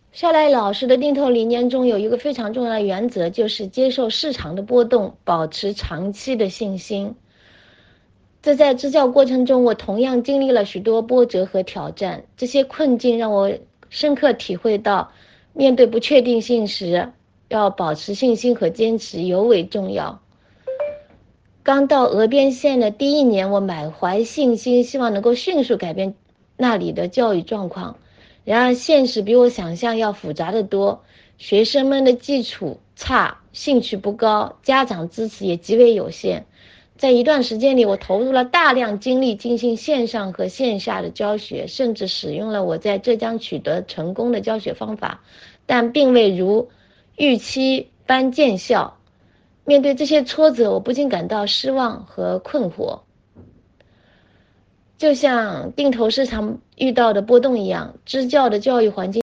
夏赖老师的定投理念中有一个非常重要的原则，就是接受市场的波动，保持长期的信心。这在支教过程中，我同样经历了许多波折和挑战，这些困境让我深刻体会到，面对不确定性时，要保持信心和坚持尤为重要。刚到峨边县的第一年，我满怀信心，希望能够迅速改变那里的教育状况。然而，现实比我想象要复杂得多。学生们的基础差，兴趣不高，家长支持也极为有限。在一段时间里，我投入了大量精力进行线上和线下的教学，甚至使用了我在浙江取得成功的教学方法，但并未如预期般见效。面对这些挫折，我不禁感到失望和困惑，就像定投市场遇到的波动一样，支教的教育环境